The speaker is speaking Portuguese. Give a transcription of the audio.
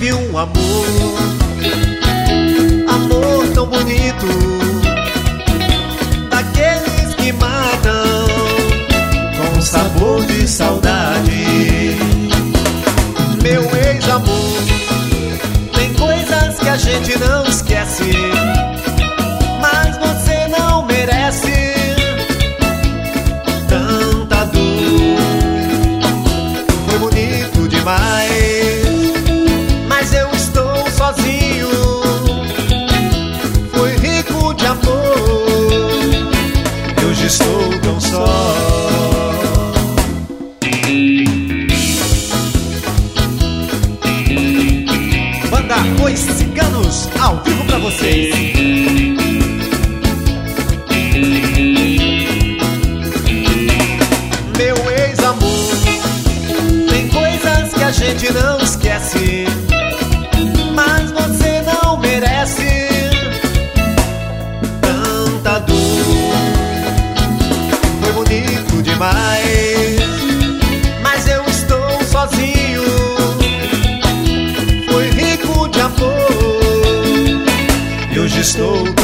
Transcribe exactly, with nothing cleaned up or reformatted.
de um amor, amor tão bonito, daqueles que matam com sabor de saudade. Meu ex-amor, tem coisas que a gente não esquece, mas você não merece tanta dor. Foi bonito demais, mas eu estou sozinho. Foi rico de amor, e hoje estou tão só. Banda Os Ciganos, ao vivo pra vocês. Meu ex-amor, tem coisas que a gente não esquece, mas você não merece tanta dor. Foi bonito demais, mas eu estou sozinho. Foi rico de amor, e hoje estou